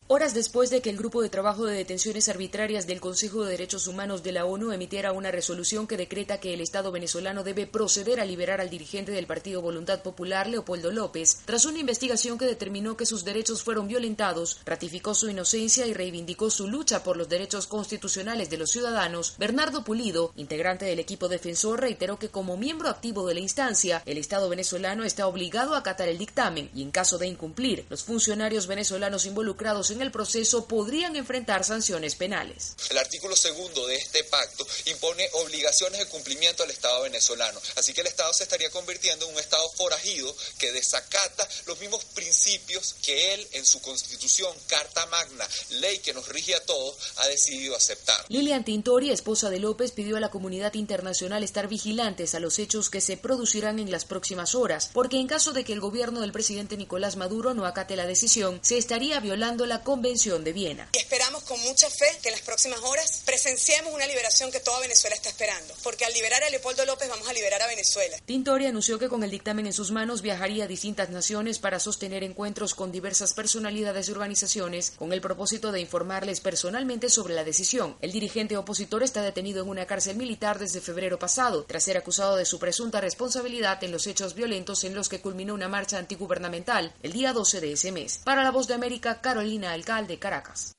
Horas después de que el Grupo de Trabajo de Detenciones Arbitrarias del Consejo de Derechos Humanos de la ONU emitiera una resolución que decreta que el Estado venezolano debe proceder a liberar al dirigente del Partido Voluntad Popular, Leopoldo López, tras una investigación que determinó que sus derechos fueron violentados, ratificó su inocencia y reivindicó su lucha por los derechos constitucionales de los ciudadanos, Bernardo Pulido, integrante del equipo defensor, reiteró que como miembro activo de la instancia, el Estado venezolano está obligado a acatar el dictamen y en caso de incumplir, los funcionarios venezolanos involucrados en el proceso podrían enfrentar sanciones penales. El artículo 2 de este pacto impone obligaciones de cumplimiento al Estado venezolano, así que el Estado se estaría convirtiendo en un Estado forajido que desacata los mismos principios que él en su Constitución, Carta Magna, ley que nos rige a todos, ha decidido aceptar. Lilian Tintori, esposa de López, pidió a la comunidad internacional estar vigilantes a los hechos que se producirán en las próximas horas, porque en caso de que el gobierno del presidente Nicolás Maduro no acate la decisión, se estaría violando la Convención de Viena. Y esperamos con mucha fe que en las próximas horas presenciemos una liberación que toda Venezuela está esperando, porque al liberar a Leopoldo López vamos a liberar a Venezuela. Tintori anunció que con el dictamen en sus manos viajaría a distintas naciones para sostener encuentros con diversas personalidades y organizaciones con el propósito de informarles personalmente sobre la decisión. El dirigente opositor está detenido en una cárcel militar desde febrero pasado, tras ser acusado de su presunta responsabilidad en los hechos violentos en los que culminó una marcha antigubernamental el día 12 de ese mes. Para La Voz de América, Carolina Alcalde, Caracas.